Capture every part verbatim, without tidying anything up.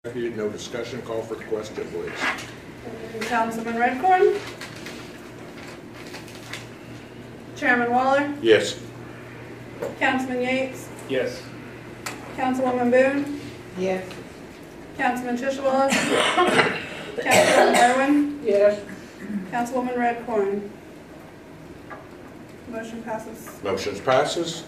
No discussion. Call for the question, please. Councilman Redcorn. Chairman Waller. Yes. Councilman Yates. Yes. Councilwoman Boone. Yes. Councilman Tishawala. Councilwoman Irwin. Yes. Councilwoman Redcorn. Motion passes. Motion passes.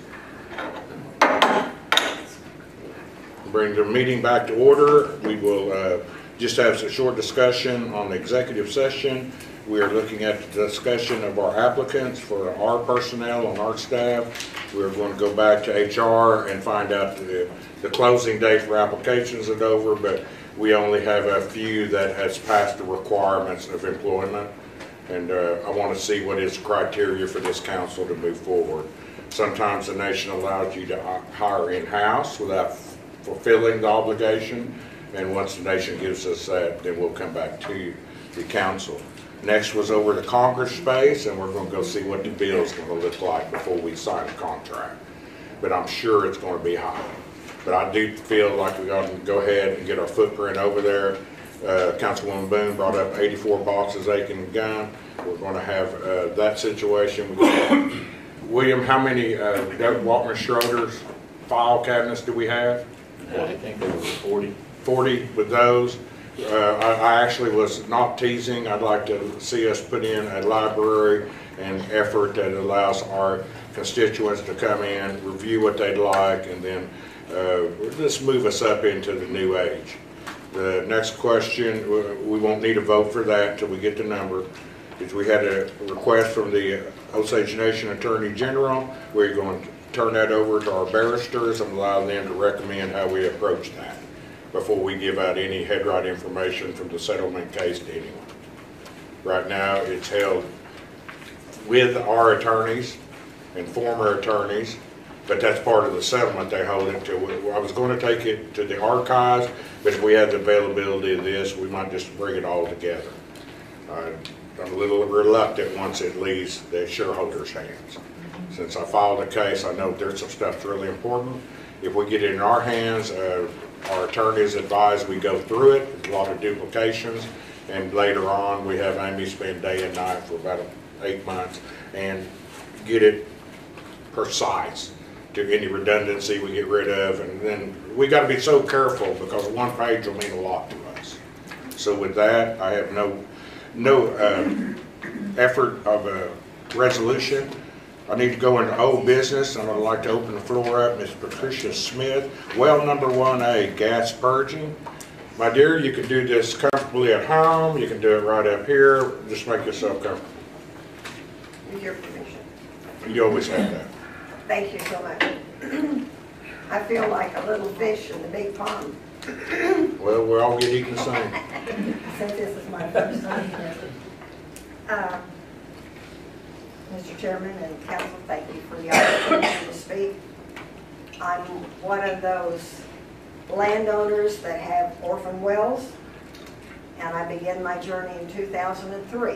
Bring the meeting back to order. We will uh, just have a short discussion on the executive session. We are looking at the discussion of our applicants for our personnel on our staff. We're going to go back to H R and find out the, the closing date for applications is over, but we only have a few that has passed the requirements of employment. And uh, I want to see what is criteria for this council to move forward. Sometimes the nation allows you to hire in-house without fulfilling the obligation, and once the nation gives us that, then we'll come back to the council. Next was over the Congress space, and we're going to go see what the bill is going to look like before we sign a contract. But I'm sure it's going to be high. But I do feel like we got to go ahead and get our footprint over there. Uh, Councilwoman Boone brought up eighty-four boxes, Aiken gun. We're going to have uh, that situation. William, how many uh, Waltman Schroeder's file cabinets do we have? I think there was forty. forty with those. Uh, I, I actually was not teasing. I'd like to see us put in a library and effort that allows our constituents to come in, review what they'd like, and then uh, let's move us up into the new age. The next question, we won't need a vote for that until we get the number, is we had a request from the Osage Nation Attorney General. We're going to turn that over to our barristers and allow them to recommend how we approach that before we give out any headright information from the settlement case to anyone. Right now, it's held with our attorneys and former attorneys, but that's part of the settlement. They hold it to. I was going to take it to the archives, but if we had the availability of this, we might just bring it all together. Uh, I'm a little reluctant once it leaves the shareholders' hands. Since I filed a case, I know there's some stuff that's really important. If we get it in our hands, uh, our attorneys advise we go through it. There's a lot of duplications, and later on we have Amy spend day and night for about eight months and get it precise. To any redundancy we get rid of, and then we got to be so careful because one page will mean a lot to us. So with that, I have no no uh, effort of a resolution. I need to go into old business, and I'd like to open the floor up. Miz Patricia Smith, well number one A, gas purging. My dear, you can do this comfortably at home. You can do it right up here. Just make yourself comfortable. With your permission. You always have that. Thank you so much. I feel like a little fish in the big pond. Well, we all get eaten the same. Since this is my first time here. Uh, Mister Chairman and Council, thank you for the opportunity to speak. I'm one of those landowners that have orphan wells, and I began my journey in two thousand three.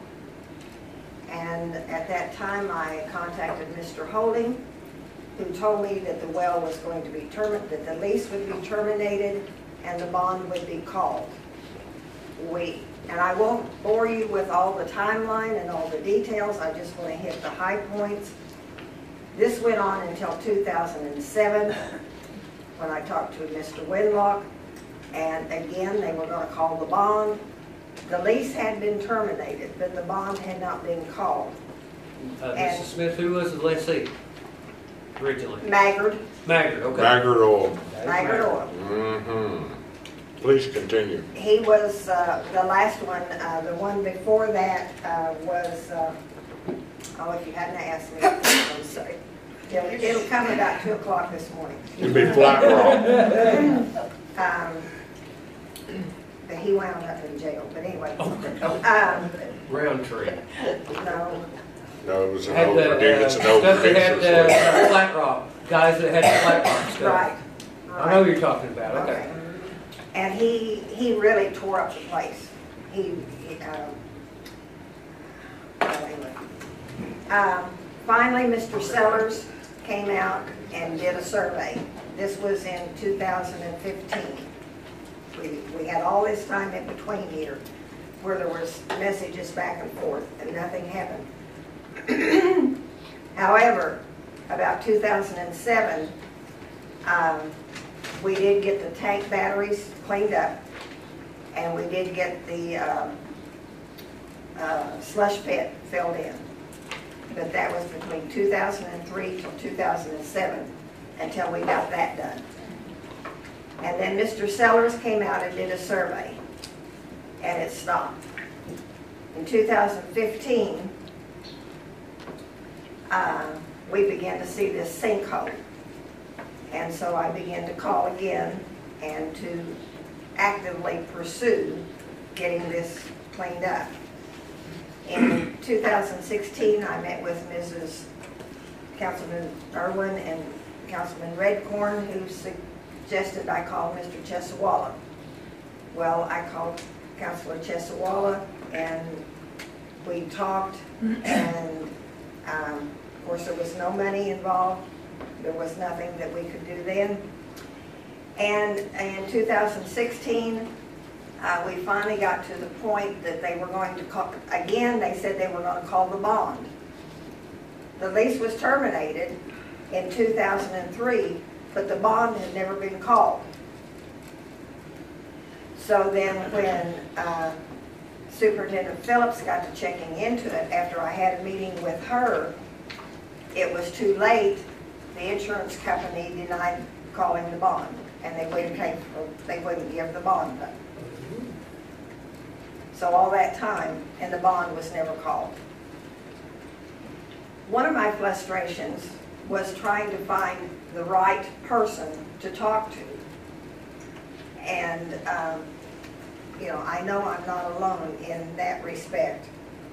And at that time, I contacted Mister Holding, who told me that the well was going to be terminated, that the lease would be terminated, and the bond would be called. We, and I won't bore you with all the timeline and all the details. I just want to hit the high points. This went on until two thousand seven, when I talked to Mister Winlock, and again, they were going to call the bond. The lease had been terminated, but the bond had not been called. Uh, Missus Smith, who was the lessee originally? Maggard. Maggard, okay. Maggard Oil. Maggard Oil. Mm-hmm. Please continue. He was uh, the last one. Uh, the one before that uh, was, uh, oh, if you hadn't asked me, I'm sorry. It'll, it'll come about two o'clock this morning. It'd be flat rock. um, but he wound up in jail. But anyway. Oh, um, Roundtree. no. No, it was an Had old, the, I think it's uh, an old stuff that had picture. uh, flat rock. Guys that had the flat rock stuff. Right. I know what you're talking about. Okay. Okay. And he he really tore up the place. He, he um, well, anyway. Um, finally, Mister Sellers came out and did a survey. This was in two thousand fifteen. We, we had all this time in between here where there was messages back and forth and nothing happened. However, about two thousand seven, um, we did get the tank batteries cleaned up, and we did get the um, uh, slush pit filled in. But that was between two thousand three till two thousand seven until we got that done. And then Mister Sellers came out and did a survey, and it stopped. In two thousand fifteen, uh, we began to see this sinkhole. And so I began to call again and to actively pursue getting this cleaned up. In two thousand sixteen, I met with Missus Councilman Irwin and Councilman Redcorn, who suggested I call Mister Chesawala. Well, I called Councilor Chesawala, and we talked, and um, of course there was no money involved. There was nothing that we could do then. And in two thousand sixteen, uh, we finally got to the point that they were going to call, again, they said they were going to call the bond. The lease was terminated in two thousand three, but the bond had never been called. So then when uh, Superintendent Phillips got to checking into it, after I had a meeting with her, it was too late. The insurance company denied calling the bond, and they wouldn't pay for, they wouldn't give the bond back. So all that time, and the bond was never called. One of my frustrations was trying to find the right person to talk to. And, um, you know, I know I'm not alone in that respect.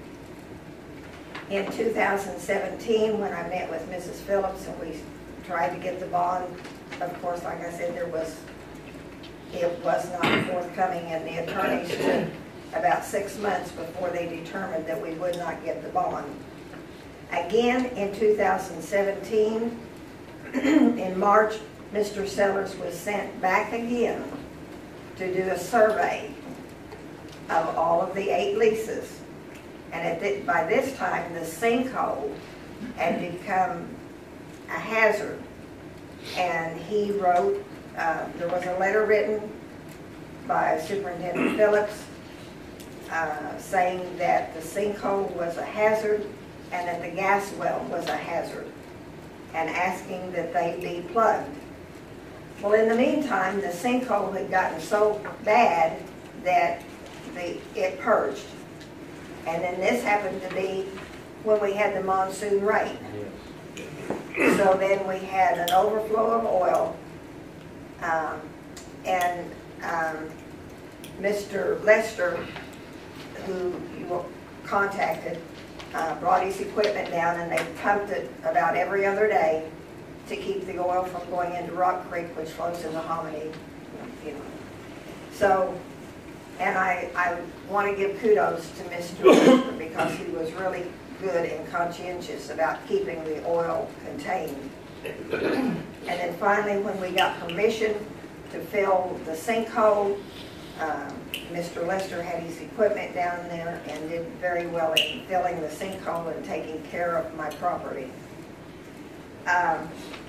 In two thousand seventeen, when I met with Missus Phillips and we tried to get the bond, of course, like I said, there was, it was not forthcoming, and the attorneys took about six months before they determined that we would not get the bond. Again, in two thousand seventeen, in March, Mister Sellers was sent back again to do a survey of all of the eight leases. And at the, by this time, the sinkhole had become a hazard. And he wrote, uh, there was a letter written by Superintendent Phillips uh, saying that the sinkhole was a hazard and that the gas well was a hazard, and asking that they be plugged. Well, in the meantime, the sinkhole had gotten so bad that the, it purged. And then this happened to be when we had the monsoon rain. So then we had an overflow of oil, um, and um, Mister Lester, who you contacted, uh, brought his equipment down, and they pumped it about every other day to keep the oil from going into Rock Creek, which flows into Hominy. You know. So, and I, I want to give kudos to Mister Lester because he was really good and conscientious about keeping the oil contained. And then finally, when we got permission to fill the sinkhole, um, Mister Lester had his equipment down there and did very well in filling the sinkhole and taking care of my property. Um,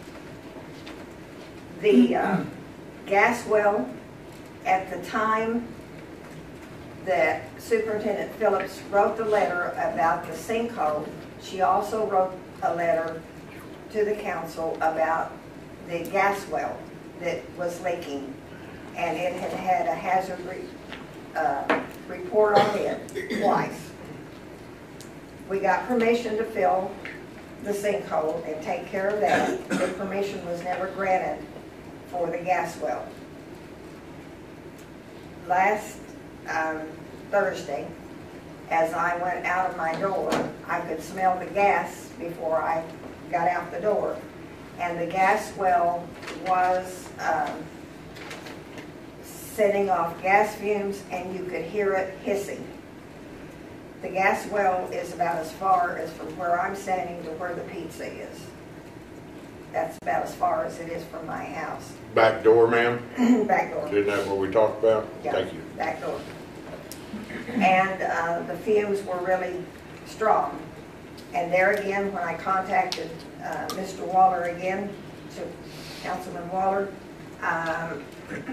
the uh, gas well, at the time that Superintendent Phillips wrote the letter about the sinkhole, she also wrote a letter to the council about the gas well that was leaking, and it had had a hazard re uh, report on it twice. We got permission to fill the sinkhole and take care of that. The permission was never granted for the gas well. Last um, Thursday, as I went out of my door, I could smell the gas before I got out the door. And the gas well was um, setting off gas fumes, and you could hear it hissing. The gas well is about as far as from where I'm standing to where the pizza is. That's about as far as it is from my house. Back door, ma'am? Back door. Isn't that what we talked about? Yeah, Thank you. back door. And uh, the fumes were really strong. And there again, when I contacted uh, Mister Waller again, to Councilman Waller, um,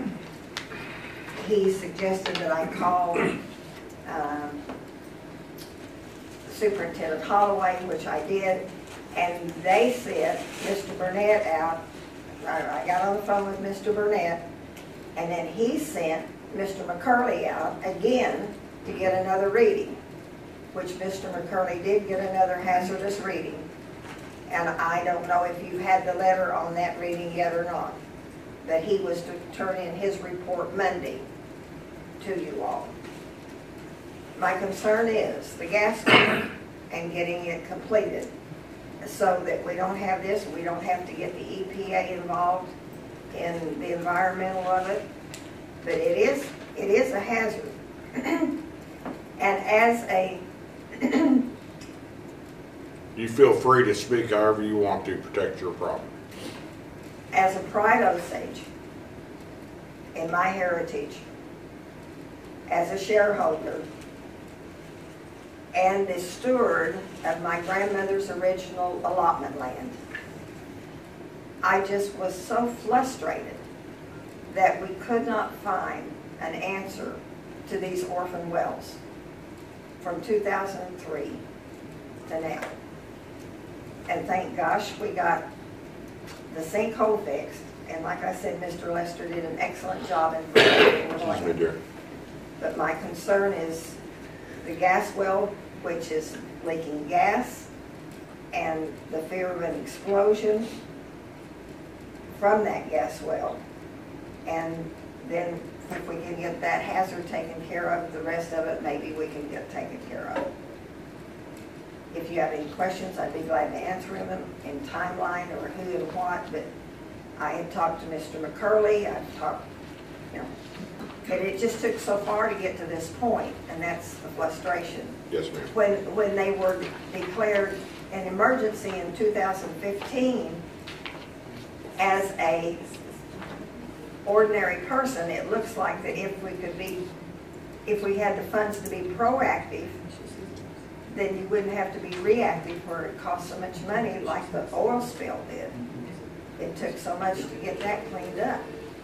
he suggested that I call um, Superintendent Holloway, which I did, and they sent Mister Burnett out. I I got on the phone with Mister Burnett, and then he sent Mister McCurley out again to get another reading, which Mister McCurley did get another hazardous reading. And I don't know if you had the letter on that reading yet or not, but he was to turn in his report Monday to you all. My concern is the gas line and getting it completed so that we don't have this, we don't have to get the E P A involved in the environmental of it. But it is, it is a hazard. And as a You feel free to speak however you want to protect your property. as a Pride Osage in my heritage, as a shareholder, and the steward of my grandmother's original allotment land, I just was so frustrated that we could not find an answer to these orphan wells from two thousand three to now. And thank gosh we got the sinkhole fixed. And like I said, Mister Lester did an excellent job in protecting the Excuse me, land. dear. But my concern is the gas well, which is leaking gas, and the fear of an explosion from that gas well. And then if we can get that hazard taken care of, the rest of it, maybe we can get taken care of. If you have any questions, I'd be glad to answer them in timeline or who and what, but I had talked to Mister McCurley, I've talked, you know, but it just took so far to get to this point, and that's the frustration. Yes, ma'am. When, when they were declared an emergency in two thousand fifteen, as a ordinary person, it looks like that if we could be, if we had the funds to be proactive, then you wouldn't have to be reactive where it costs so much money like the oil spill did. It took so much to get that cleaned up.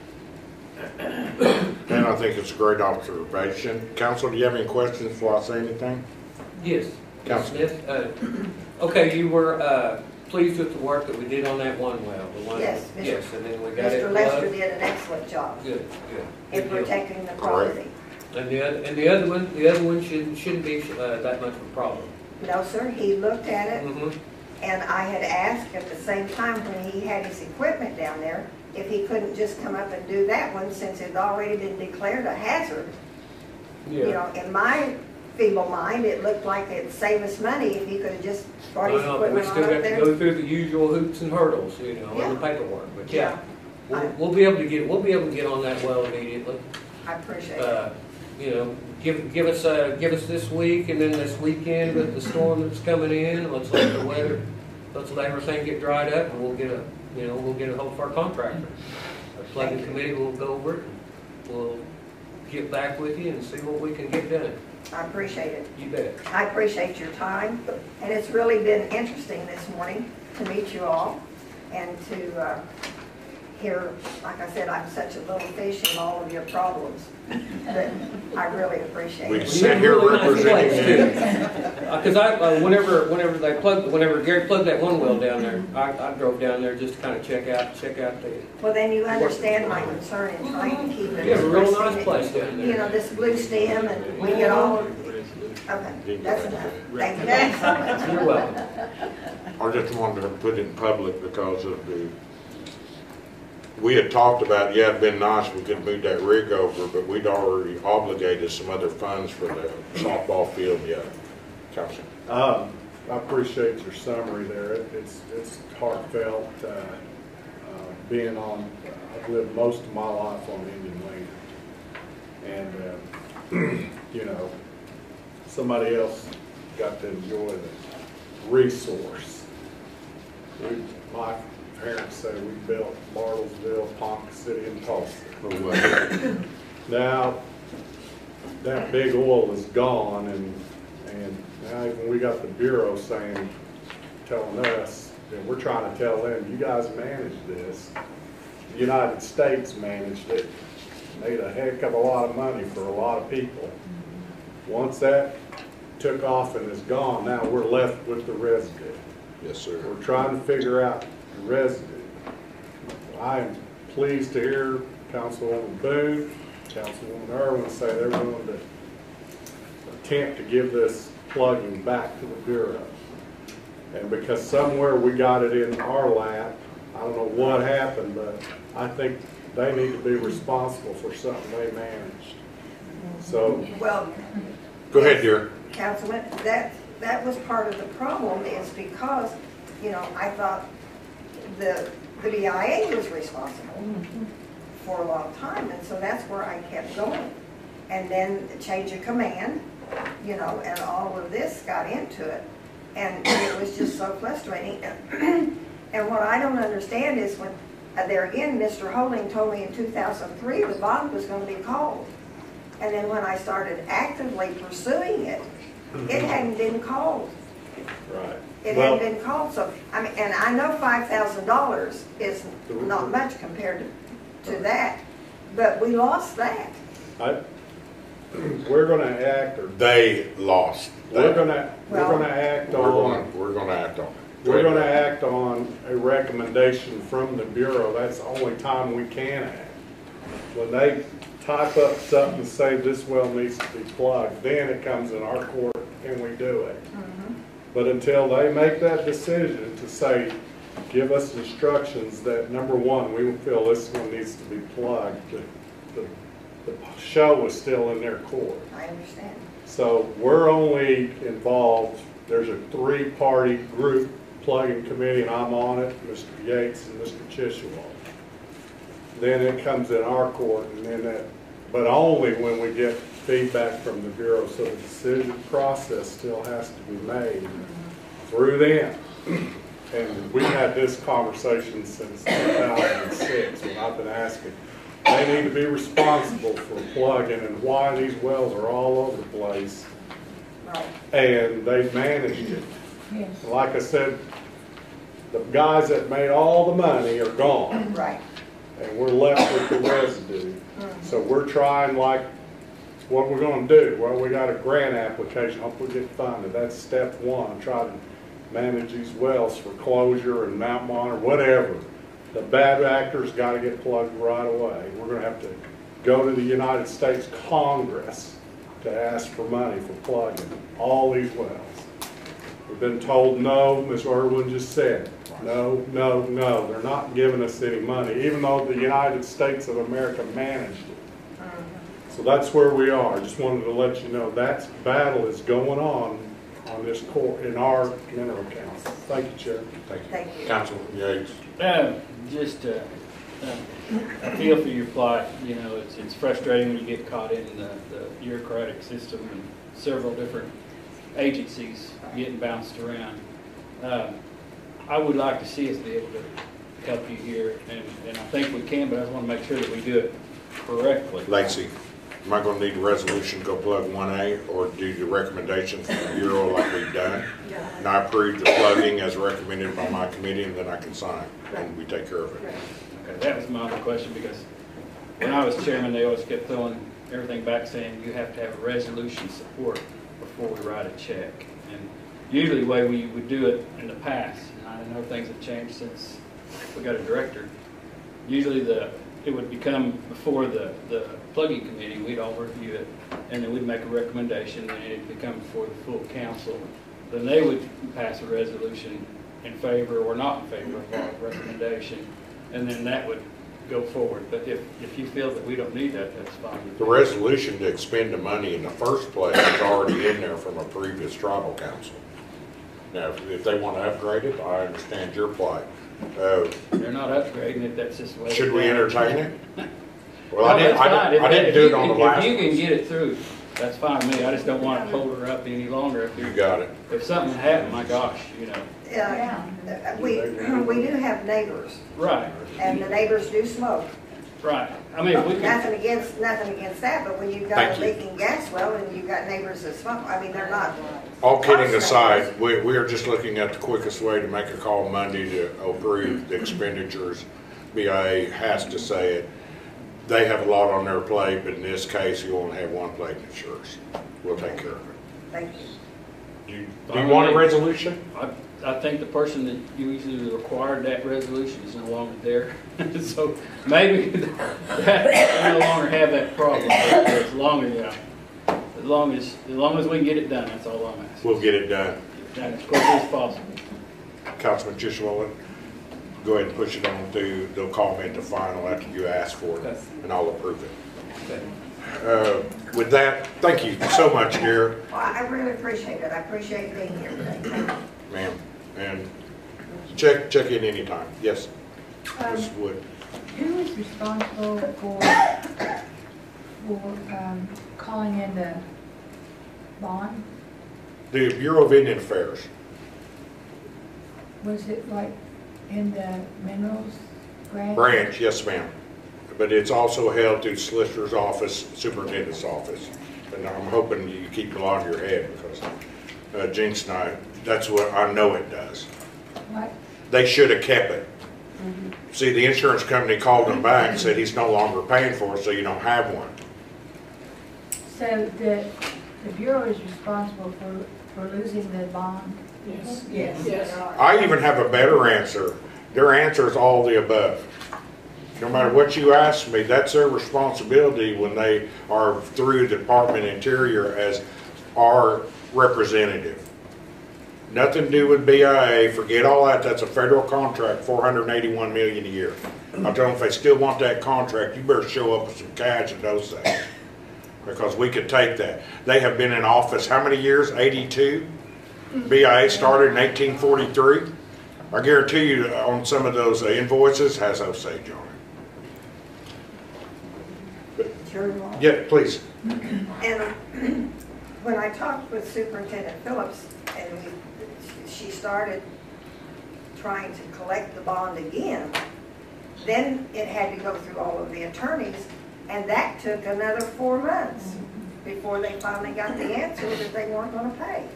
And I think it's a great observation. Council, do you have any questions before I say anything? Yes. Council. Smith, uh, okay, you were, uh, pleased with the work that we did on that one well, the one? Yes, Mister Yes, and then we got it Mister Lester plugged. did an excellent job Good, good. in Good deal. protecting the property. And the other, and the other one, the other one shouldn't, shouldn't be, uh, that much of a problem. No, sir, he looked at it, Mm-hmm. and I had asked at the same time when he had his equipment down there, if he couldn't just come up and do that one since it had already been declared a hazard. You know, in my feeble mind, it looked like it'd save us money if he could have just brought his Well, no, we equipment on still up got to there. go through the usual hoops and hurdles, you know, Yeah. and the paperwork, but yeah. Yeah. We'll, I- we'll be able to get, we'll be able to get on that well immediately. I appreciate it. Uh, you know, give, give us, uh, give us this week and then this weekend with the storm that's coming in, let's let the weather, let's let everything get dried up and we'll get a, you know, we'll get a hold of our contractor. Our plugging Thank you. committee will go over it, we'll get back with you and see what we can get done. I appreciate it. You bet. I appreciate your time, and it's really been interesting this morning to meet you all and to uh, hear, like I said, I'm such a little fish in all of your problems, but I really appreciate We it. sit here Really nice representing place, you. too. Uh, Cause I, uh, whenever, whenever they plugged, whenever Gary plugged that one well down there, I, I drove down there just to kind of check out, check out the, Well, then you understand my concern in trying to keep it. yeah, a real pristine. nice place down there. You know, this blue stem, and we get all, okay, that's enough. Thank you guys so much. You're welcome. I just wanted to put it in public because of the, we had talked about, yeah, it'd been nice if we could move that rig over, but we'd already obligated some other funds for the softball field, yeah. Council. Um, I appreciate your summary there. It- It's, it's heartfelt, uh, uh, being on, I've lived most of my life on Indian Lake. And, uh, you know, somebody else got to enjoy the resource. We- My parents say we built Bartlesville, Ponca City, and Tulsa. Oh, well. Now, that big oil is gone, and, and now even we got the Bureau saying, telling us, and we're trying to tell them, you guys managed this. The United States managed it, made a heck of a lot of money for a lot of people. Once that took off and is gone, now we're left with the residue. Yes, sir. We're trying to figure out the residue. I am pleased to hear Councilwoman Boone, Councilwoman Irwin say they're willing to attempt to give this plugging back to the Bureau. And because somewhere we got it in our lap, I don't know what happened, but I think they need to be responsible for something they managed. So, Well, Go ahead, dear. Councilman, that, that was part of the problem is because, you know, I thought the, the B I A was responsible for a long time, and so that's where I kept going. And then the change of command, you know, and all of this got into it, and it was just so frustrating. And what I don't understand is when, uh, there again, Mister Holding told me in two thousand three the bond was going to be called. And then when I started actively pursuing it, it hadn't been called. right. It Well, hadn't been called, so, I mean, and I know five thousand dollars is not much compared to, to that, but we lost that. I, we're gonna act, or They lost. we're that. gonna, we're Well- gonna act We're gonna, on, we're gonna act on it. Go we're ahead. gonna act on a recommendation from the Bureau. That's the only time we can act. When they type up something and say this well needs to be plugged, then it comes in our court and we do it. But until they make that decision to say, give us instructions that, number one, we feel this one needs to be plugged, the, the, the show is still in their court. I understand. So we're only involved, there's a three-party group plugging committee, and I'm on it, Mister Yates and Mister Chishawal. Then it comes in our court, and then that, but only when we get feedback from the Bureau, so the decision process still has to be made through them. And we've had this conversation since two thousand six, when I've been asking, they need to be responsible for plugging and why these wells are all over the place, Right. and they've managed it. Like I said, the guys that made all the money are gone, Right. and we're left with the residue. So we're trying, like, what we're gonna do, well, we got a grant application, hope we get funded, that's step one, try to manage these wells for closure and Mount Monitor, whatever. The bad actors gotta get plugged right away. We're gonna have to go to the United States Congress to ask for money for plugging all these wells. We've been told no, Miz Irwin just said, no, no, no, they're not giving us any money, even though the United States of America managed it. So that's where we are. Just wanted to let you know that battle is going on on this court, in our mineral council. Thank you, Chair. Thank you. Thank you. Councilman Yates. Uh, just, uh, uh, I feel for your plight, you know, it's, it's frustrating when you get caught in the, the bureaucratic system and several different agencies getting bounced around. Uh, I would like to see us be able to help you here, and, and I think we can, but I just want to make sure that we do it correctly. Lacy, am I gonna need a resolution to go plug one A, or do the recommendation from the Bureau like we've done? And I approve the plugging as recommended by my committee, and then I can sign, and we take care of it. Okay, that was my other question, because when I was chairman, they always kept throwing everything back saying you have to have a resolution support before we write a check. And usually the way we would do it in the past, and I know things have changed since we got a director, usually the, it would become before the, the plugging committee, we'd all review it, and then we'd make a recommendation, and it'd become before the full council. Then they would pass a resolution in favor or not in favor of our recommendation, and then that would go forward. But if, if you feel that we don't need that, that's fine. The resolution to expend the money in the first place is already in there from a previous tribal council. Now, if- if they want to upgrade it, I understand your plight. Uh, They're not upgrading it, that's just the way. Should it's we done. entertain it? Well, No, I didn't, that's I fine. didn't, I If- didn't if do you it on the can- last If you can one. get it through that's fine with me. I just don't want to hold her up any longer. If You you, got it. if something happened, my gosh, you know. Uh, We, we do have neighbors, Right, and the neighbors do smoke. right. I mean, we can, Nothing against, nothing against that, but when you've got Thank a you. leaking gas well and you've got neighbors that smoke, I mean, they're not. All kidding close aside, neighbors. we, we are just looking at the quickest way to make a call Monday to approve the expenditures. B I A has to say it. They have a lot on their plate, but in this case, you only have one plate insurance. We'll take care of it. Thank you. Do you, do you want a resolution? I, I think the person that usually required that resolution is no longer there. So maybe that, we no longer have that problem. But as long as, yeah, as long as, as long as we can get it done, that's all I'm asking. We'll get it done. Done as quickly as possible. Councilman Tishwala, go ahead and push it on through. They'll call me at the final after you ask for it, Okay. and I'll approve it. Okay. Uh, With that, thank you so much, dear, Well, I really appreciate it. I appreciate being here today. Thank you. ma'am. And check, check in anytime. Yes, Miz Um, Wood. Who is responsible for, for, um, calling in the bond? The Bureau of Indian Affairs. Was it like in the minerals grant? Branch, yes, ma'am. But it's also held through Solicitor's Office, Superintendent's Office. And I'm hoping you keep a lot in your head because uh, Jinx and I, that's what I know it does. What? They should have kept it. See, the insurance company called them back and said he's no longer paying for it, so you don't have one. So the, the Bureau is responsible for, for losing the bond? Yes. Yes. I even have a better answer. Their answer is all the above. No matter what you ask me, that's their responsibility when they are through the Department of Interior as our representative. Nothing to do with B I A, forget all that, that's a federal contract, four hundred eighty-one million dollars a year. I tell them if they still want that contract, you better show up with some cash and those things. Because we could take that. They have been in office, how many years? eighty-two? B I A started in eighteen forty-three. I guarantee you on some of those invoices has Osage on it. Sure you are. Yeah, please. And when I talked with Superintendent Phillips, and we, she started trying to collect the bond again, then it had to go through all of the attorneys, and that took another four months before they finally got the answer that they weren't gonna pay.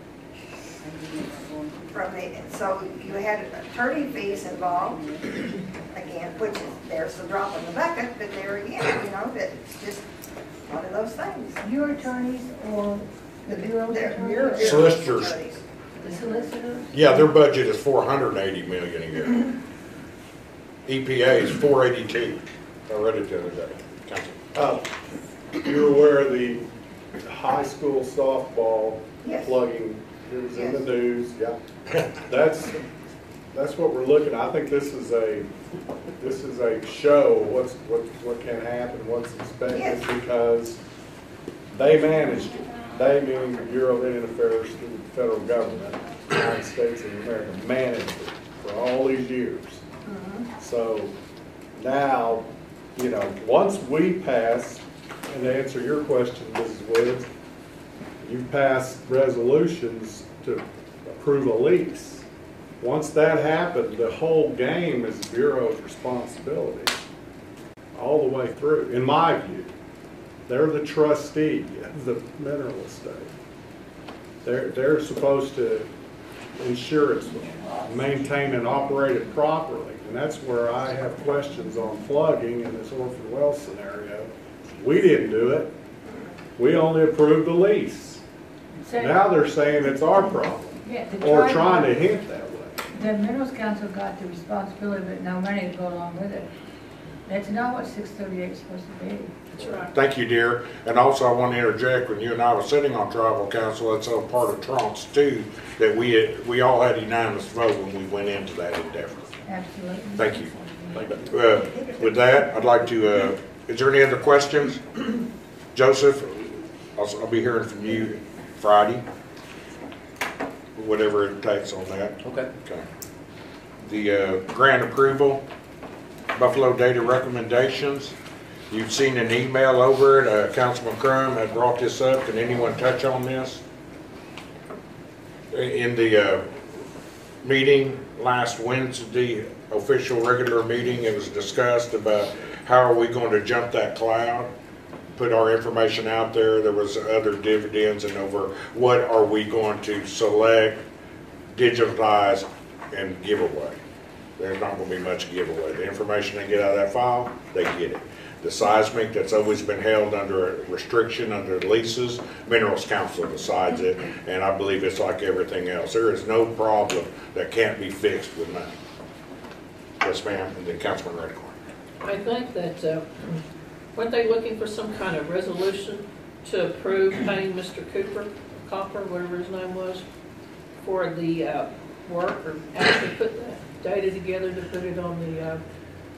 From the, so you had attorney fees involved, again, which is, there's the drop in the bucket, but there again, you know, that it's just one of those things. Your attorneys or the Bureau's They're- attorneys? Solicitors. attorneys. The solicitors? Yeah, their budget is four hundred eighty million dollars a year. E P A is four eighty-two. I read it the other day. Council. Uh, You're aware of the high school softball Yes. plugging, it was in the Yes. news, yeah. That's, that's what we're looking, I think this is a, this is a show, of what's, what, what can happen, what's expected, Yes. because they managed it. They, meaning the Bureau of Indian Affairs through the federal government, United States of America, managed it for all these years. So now, you know, once we pass, and to answer your question, Missus Williams, you pass resolutions to approve a lease. Once that happened, the whole game is the Bureau's responsibility, all the way through, in my view. They're the trustee of the mineral estate. They're, they're supposed to ensure it's maintained and operated properly. And that's where I have questions on plugging in this orphan well scenario. We didn't do it. We only approved the lease. So- Now they're saying it's our problem, Yeah, the or tribe- trying to hint that way. The Minerals Council got the responsibility, but no money to go along with it. That's not what six thirty-eight is supposed to be. Thank you, dear. And also, I want to interject, when you and I were sitting on tribal council, that's a part of Trump's too, that we, had- we all had unanimous vote when we went into that endeavor. Absolutely. Thank you. Uh, With that, I'd like to, uh, is there any other questions? Joseph, I'll, I'll be hearing from you Friday, whatever it takes on that. Okay. Okay. The uh, grant approval, Buffalo Data recommendations. You've seen an email over it, uh, Councilman Crum had brought this up, can anyone touch on this? In the, uh, meeting last Wednesday, official regular meeting, it was discussed about how are we going to jump that cloud? Put our information out there, there was other dividends and over what are we going to select, digitize, and give away. There's not going to be much giveaway. The information they get out of that file, they get it. The seismic that's always been held under a restriction under leases, Minerals Council decides it, and I believe it's like everything else. There is no problem that can't be fixed with money. Yes, ma'am, and then Councilman Redcorn. I think that, uh, weren't they looking for some kind of resolution to approve paying Mister Cooper, Copper, whatever his name was, for the uh, work, or actually put that data together to put it on the, uh,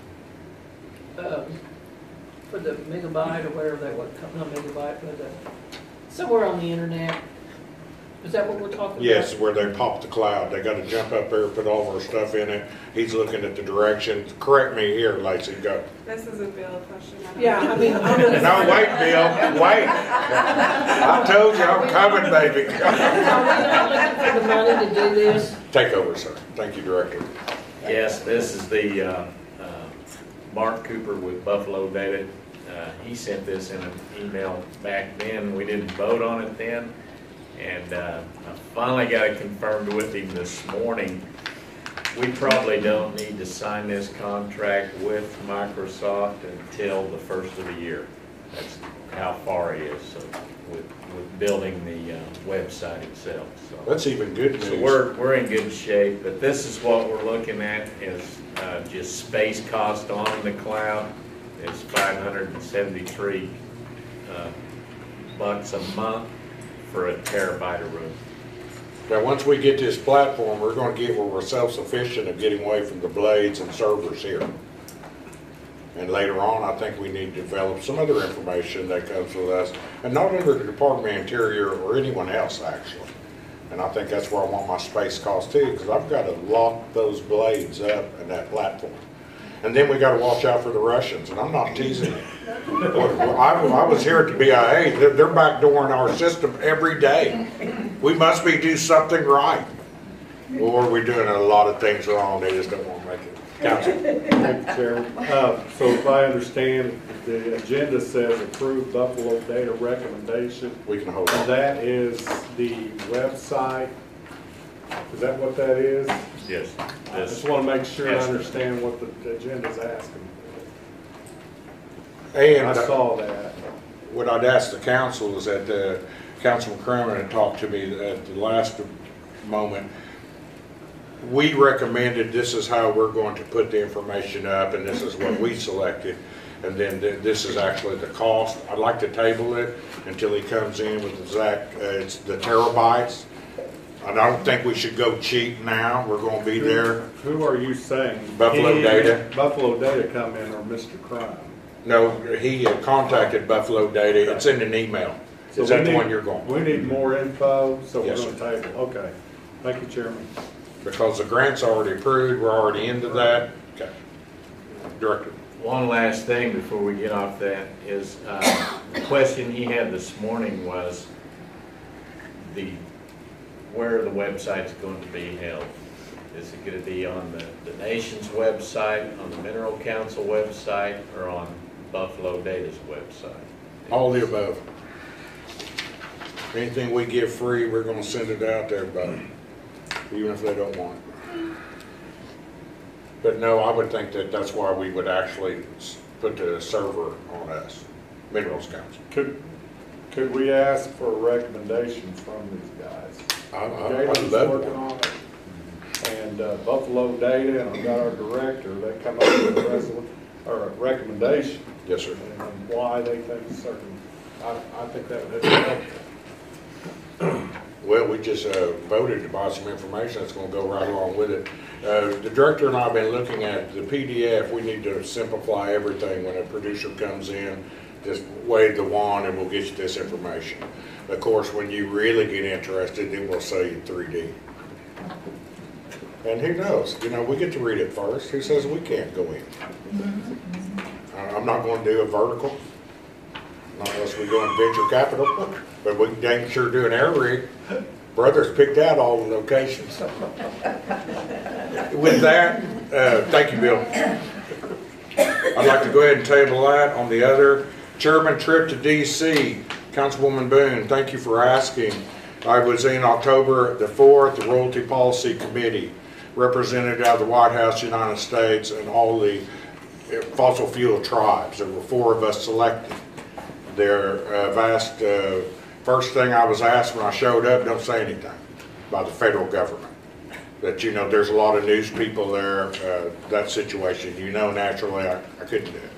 um, for the megabyte or whatever that was, not megabyte, but uh, somewhere on the internet. Is that what we're talking about? Yes, where they pop the cloud. They got to jump up there, put all of our stuff in it. He's looking at the directions. Correct me here, Lacey, go. This is a bill question. I don't Yeah, know. I mean, I'm gonna- No, wait, Bill, wait. I told you I'm coming, baby. Are we not looking for the money to do this? Take over, sir. Thank you, Director. Yes, this is the uh, uh, Mark Cooper with Buffalo Data. Uh, He sent this in an email back then. We didn't vote on it then. And uh, I finally got it confirmed with him this morning. We probably don't need to sign this contract with Microsoft until the first of the year. That's how far he is, so with, with building the uh, website itself. So. That's even good news. So we're, we're in good shape, but this is what we're looking at is uh, just space cost on the cloud is five hundred seventy-three uh, bucks a month for a terabyte of room. Now, once we get this platform, we're going to get where we're self-sufficient of getting away from the blades and servers here. And later on, I think we need to develop some other information that comes with us, and not under the Department of Interior or anyone else, actually. And I think that's where I want my space cost too, because I've got to lock those blades up in that platform. And then we got to watch out for the Russians, and I'm not teasing you. Well, I, I was here at the B I A, they're, they're backdooring our system every day. We must be doing something right. Or we're doing a lot of things wrong, they just don't want to make it. Council. Thank you, Chairman. Uh, So if I understand, the agenda says approve Buffalo Data recommendation. We can hold And on. that is the website. Is that what that is? Yes. I This, just want to make sure I Yes. understand what the agenda's asking. And I uh, saw that. what I'd ask the council is that uh, Councilman Crum had talked to me at the last moment. We recommended this is how we're going to put the information up, and this is what we selected. And then th- this is actually the cost. I'd like to table it until he comes in with the exact, uh, it's the terabytes. And I don't think we should go cheap now. We're going to be there. Who are you saying? Buffalo He- Data. Buffalo Data come in, or Mister Crime? No, he had contacted Buffalo Data. It's in an email. So Is that we the need- one you're going? We need more info, so we're Yes, going to table. Okay. Thank you, Chairman. Because the grant's already approved, we're already into that. Okay. Director. one last thing before we get off that is, uh, the question he had this morning was the, where the website's going to be held. Is it going to be on the, the nation's website, on the Mineral Council website, or on Buffalo Data's website? All the above. Anything we give free, we're gonna send it out to everybody, even if they don't want it. But no, I would think that that's why we would actually s- put the server on us, Minerals Council. Could, could we ask for a recommendation from these guys? I, I, I'd Galen's love working one. on it. And uh, Buffalo Data, and I've got our director, they come up with a resolution, or a recommendation, Yes, sir. and why they think certain, I, I think that would help. Well, we just uh, voted to buy some information that's gonna go right along with it. Uh, The director and I have been looking at the P D F. We need to simplify everything. When a producer comes in, just wave the wand and we'll get you this information. Of course, when you really get interested, then we'll show you three D. And who knows, you know, we get to read it first. Who says we can't go in? I- I'm not gonna do a vertical, not unless we go in venture capital, but we can dang sure do an air rig. Brothers picked out all the locations. With that, uh, thank you, Bill. I'd like to go ahead and table that. On the other, chairman trip to D C, Councilwoman Boone, thank you for asking. I was in October the fourth, the Royalty Policy Committee, represented out of the White House, United States, and all the fossil fuel tribes. There were four of us selected. They're uh, vast, uh, first thing I was asked when I showed up, don't say anything by the federal government. That, you know, there's a lot of news people there, uh, that situation. You know, naturally, I, I couldn't do it.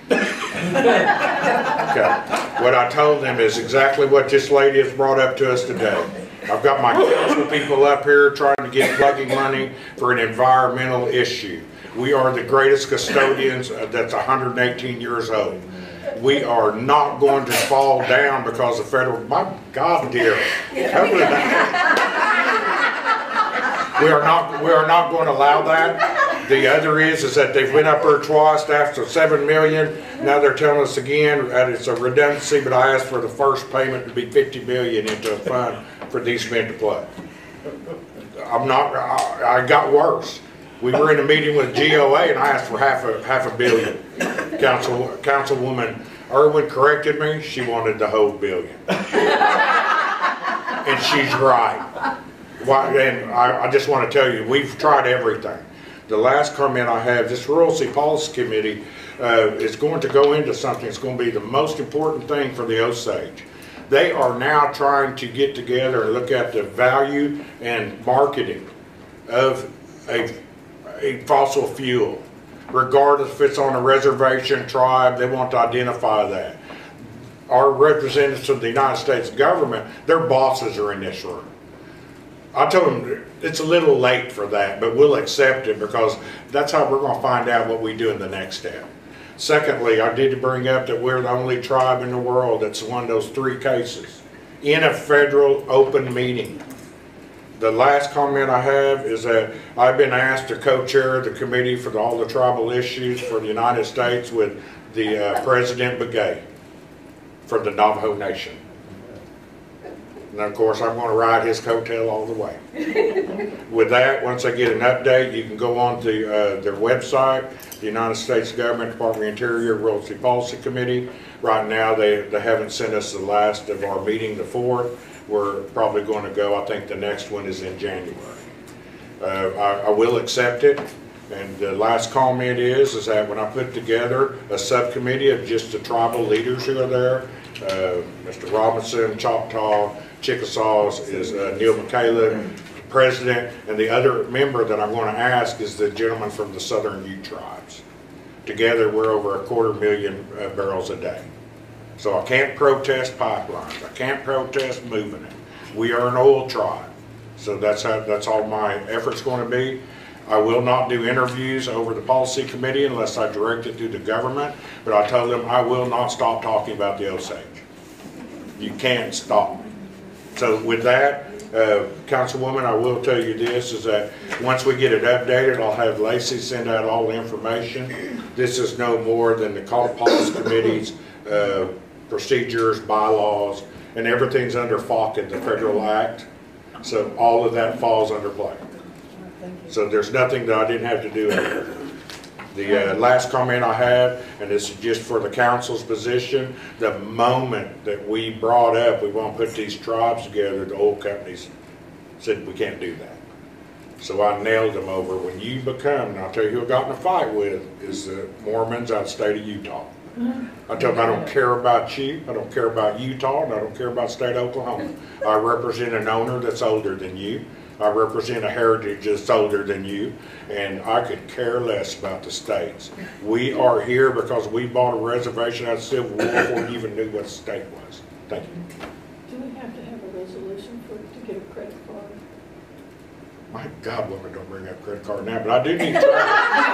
Okay. What I told them is exactly what this lady has brought up to us today. I've got my council people up here trying to get plugging money for an environmental issue. We are the greatest custodians that's one hundred eighteen years old. We are not going to fall down because of federal, my God, dear. We are not, we are not going to allow that. The other is, is that they've been up there twice, asked for seven million. Now they're telling us again that it's a redundancy, but I asked for the first payment to be fifty million into a fund for these men to play. I'm not, I, I got worse. We were in a meeting with G O A and I asked for half a, half a billion. Council, Councilwoman Irwin corrected me, she wanted the whole billion. And she's right. Why, and I, I just want to tell you, we've tried everything. The last comment I have, this Royalty Policy Committee uh, is going to go into something that's going to be the most important thing for the Osage. They are now trying to get together and look at the value and marketing of a, a fossil fuel. Regardless if it's on a reservation, tribe, they want to identify that. Our representatives of the United States government, their bosses are in this room. I told them it's a little late for that, but we'll accept it because that's how we're going to find out what we do in the next step. Secondly, I did bring up that we're the only tribe in the world that's won those three cases in a federal open meeting. The last comment I have is that I've been asked to co-chair the committee for the, all the tribal issues for the United States with the uh, President Begay for the Navajo Nation. And of course, I'm going to ride his coattail all the way. With that, once I get an update, you can go on to uh, their website, the United States Government, Department of Interior, Royalty Policy Committee. Right now, they, they haven't sent us the last of our meeting, the fourth. We're probably going to go, I think the next one is in January. Uh, I, I will accept it. And the last comment is, is that when I put together a subcommittee of just the tribal leaders who are there, uh, Mister Robinson, Choctaw, Chickasaws is uh, Neil McCaleb, president, and the other member that I'm going to ask is the gentleman from the Southern Ute tribes. Together, we're over a quarter million uh, barrels a day. So I can't protest pipelines. I can't protest moving it. We are an oil tribe. So that's how, that's all my effort's going to be. I will not do interviews over the policy committee unless I direct it through the government, but I told them I will not stop talking about the Osage. You can't stop me. So with that, uh, Councilwoman, I will tell you this, is that once we get it updated, I'll have Lacey send out all the information. This is no more than the policy committee's uh, procedures, bylaws, and everything's under F O C A, the federal act. So all of that falls under play. So there's nothing that I didn't have to do here. The uh, last comment I have, and this is just for the council's position, the moment that we brought up we want to put these tribes together, the oil companies said we can't do that. So I nailed them over. When you become, and I'll tell you who I got in a fight with, is the Mormons out of the state of Utah. I tell them I don't care about you, I don't care about Utah, and I don't care about the state of Oklahoma. I represent an owner that's older than you. I represent a heritage that's older than you, and I could care less about the states. We are here because we bought a reservation out of the Civil War before we even knew what the state was. Thank you. Do we have to have a resolution for, to get a credit card? My God, women don't bring up credit card now, but I do need travel.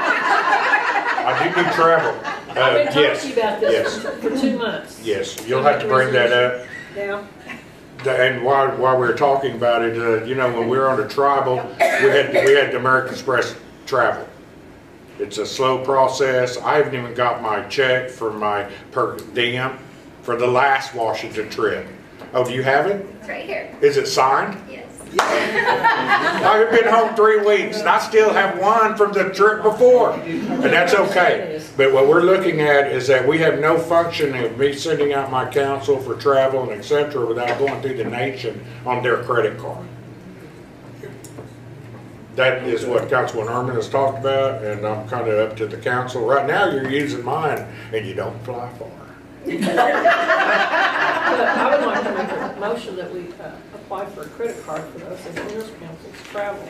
I do need travel. Uh, I've been talking yes, to you about this yes, for, for two months. yes. You'll have to bring that up. Now, And while, while we were talking about it, uh, you know, when we were on the tribal, we had we had the American Express travel. It's a slow process. I haven't even got my check for my per diem for the last Washington trip. Oh, do you have it? It's right here. Is it signed? Yes. I've been home three weeks and I still have one from the trip before, and that's okay. But what we're looking at is that we have no function of me sending out my counsel for travel and et cetera without going through the nation on their credit card. That is what Councilman Herman has talked about, and I'm kind of up to the council. Right now, you're using mine, and you don't fly far. But I would like to make a motion that we uh, apply for a credit card for those as winners councils travel.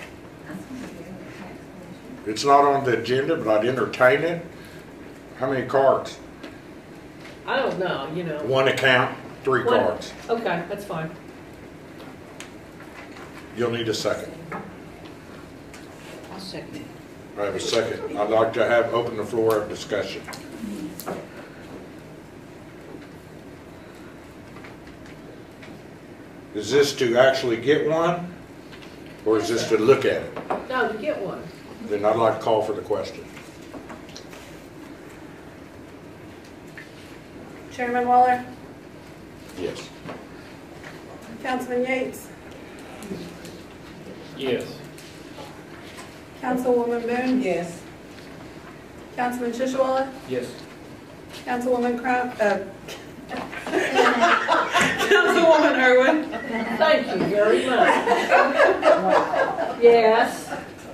It's not on the agenda, but I'd entertain it. How many cards? I don't know, you know. One account, three One- cards. Okay, that's fine. You'll need a second. I'll second it. I have a second. I'd like to have, open the floor of discussion. Is this to actually get one, or is this to look at it? No, to get one. Then I'd like to call for the question. Chairman Waller, Yes. Councilman Yates, Yes. Councilwoman Boone, Yes. Councilman Shishwala, Yes. Councilwoman Crab, uh, Councilwoman Irwin, Thank you very much. Yes.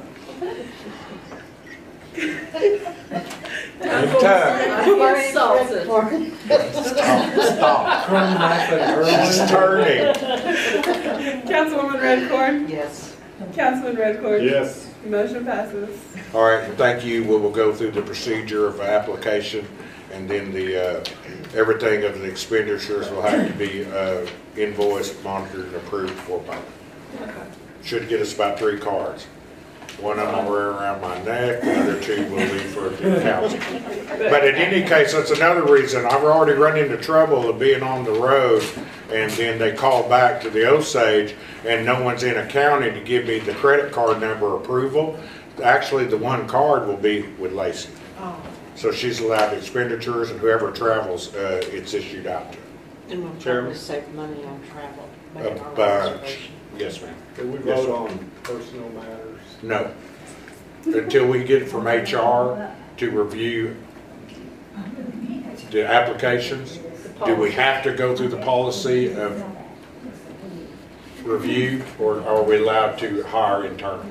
Anytime. I'm very insulted. Stop. Crumb hyphen She's Irwin. turning. Councilwoman Redcorn, Yes. Councilman Redcorn. Yes. Motion passes. All right, thank you. We will go through the procedure of application, and then the, uh, everything of the expenditures will have to be uh, invoiced, monitored, and approved for payment. Okay. Should get us about three cards. One of them I'll wear around my neck, the other two will leave for the council. But in any case, that's another reason. I've already run into trouble of being on the road, and then they call back to the Osage, and no one's in accounting to give me the credit card number approval. Actually, the one card will be with Lacey. Oh. So she's allowed expenditures, and whoever travels, uh, it's issued out to. And we'll Chairman? probably save money on travel. A making our bunch. reservation. Yes, ma'am. Did we Yes, vote sir. on personal matters? No. Until we get it from H R to review the applications, do we have to go through the policy of review, or are we allowed to hire internally?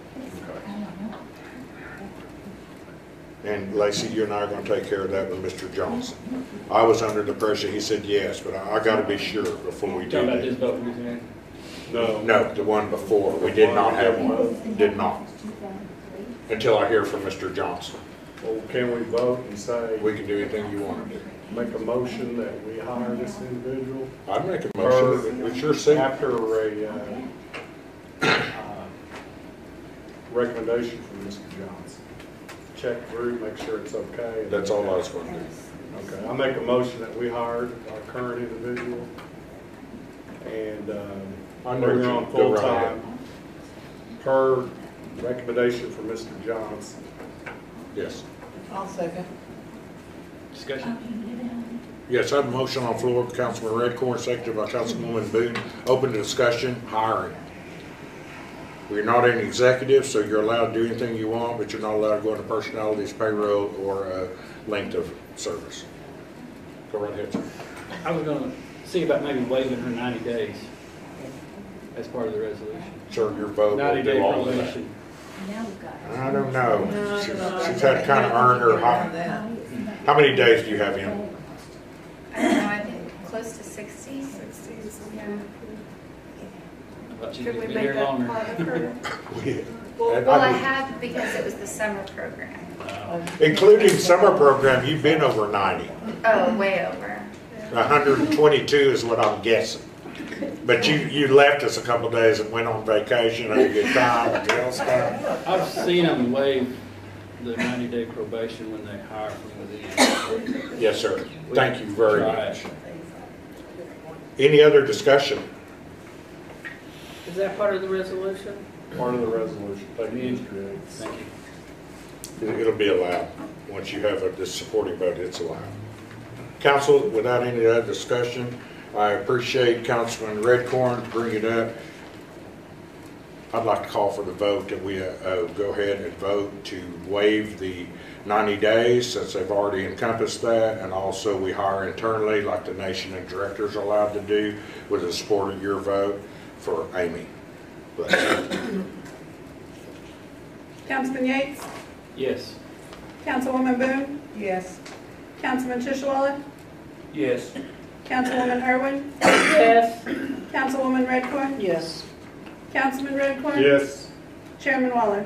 And Lacey, you and I are going to take care of that with Mister Johnson. I was under the pressure, he said yes, but I, I got to be sure before we do Talking about this that. vote, you think? No. No, the one before, we did not have one, did not. Until I hear from Mister Johnson. Well, can we vote and say, We can do anything you want to do. make a motion that we hire this individual? I'd make a motion, it's your seat. After a, uh, uh, recommendation from Mister Johnson. Check through, make sure it's okay. and- That's all I was going to do. Okay, I make a motion that we hired our current individual and, um, I know bring what her you- on go right full-time per recommendation from Mister Johnson. Yes. I'll second. Discussion? Yes, I have a motion on the floor by Councilman Redcorn, seconded by Councilwoman Boone. Open to discussion, hiring. We're not in executive, so you're allowed to do anything you want, but you're not allowed to go into personalities, payroll, or uh, length of service. Go right ahead, sir. I was gonna see about maybe waiving her ninety days as part of the resolution. Sir, your vote will Ninety do day all of that. probation. I don't know. She's she's had to kind of earn her, how, how many days do you have in? I don't know, I think close to sixty. Sixties. Yeah. But she's Could we been make here that longer. part of her? We- Well, I have because it was the summer program. Including summer program, you've been over ninety. Oh, way over. one hundred twenty-two is what I'm guessing. But you, you left us a couple days and went on vacation, had a good time, and jail stuff. I've seen them waive the ninety day probation when they hire from within. Yes, sir. Thank you very Try much. it. Any other discussion? Is that part of the resolution? Part of the resolution. Thank you, Mister Yates. Thank you. It- It'll be allowed. Once you have a, this supporting vote, it's allowed. Council, without any other discussion, I appreciate Councilman Redcorn bringing it up. I'd like to call for the vote that we uh, uh, go ahead and vote to waive the ninety days, since they've already encompassed that, and also we hire internally like the nation of directors are allowed to do with the support of your vote for Amy. Bless you. Councilman Yates? Yes. Councilwoman Boone? Yes. Councilman Tishewala? Yes. Councilwoman Irwin? Yes. Councilwoman Redcorn? Yes. Councilman Redcorn? Yes. Chairman Waller?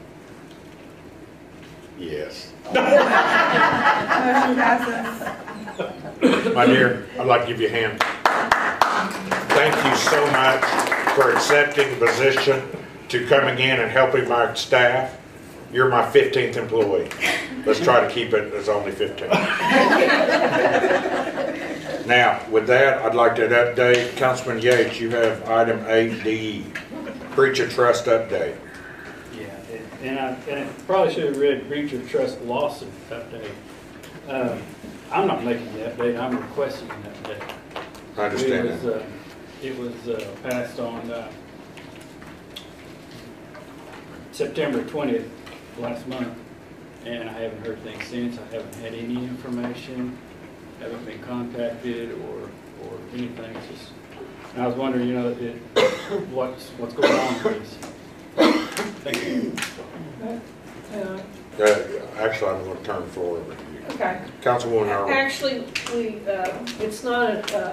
Yes. Motion passes. My dear, I'd like to give you a hand. Thank you so much for accepting the position, to coming in and helping my staff. You're my fifteenth employee. Let's try to keep it as only fifteen. Now, with that, I'd like to update Councilman Yates. You have item eight D, breach of trust update. Yeah, it- and I, and I probably should have read breach of trust lawsuit update. Um, I'm not making the update, I'm requesting an update. I understand It was, that. uh, it was uh, passed on uh, September twentieth, last month, and I haven't heard anything since. I haven't had any information, haven't been contacted or, or anything. It's just, and I was wondering, you know, it, what's, what's going on with this? Thank you. Uh, Uh, Actually, I'm going to turn the floor over to you. Okay. Councilwoman Irwin. Actually, we, uh, it's not a,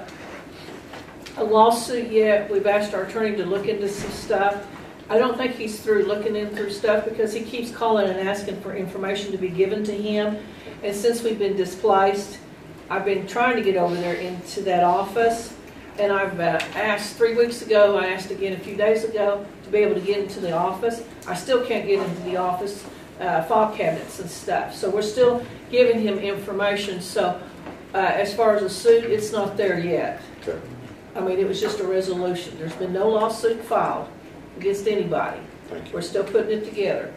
a lawsuit yet. We've asked our attorney to look into some stuff. I don't think he's through looking in through stuff because he keeps calling and asking for information to be given to him. And since we've been displaced, I've been trying to get over there into that office. And I've uh, asked three weeks ago, I asked again a few days ago to be able to get into the office. I still can't get into the office, uh, file cabinets and stuff. So we're still giving him information. So uh, as far as a suit, it's not there yet. Okay. I mean, it was just a resolution. There's been no lawsuit filed against anybody. Thank you. We're still putting it together.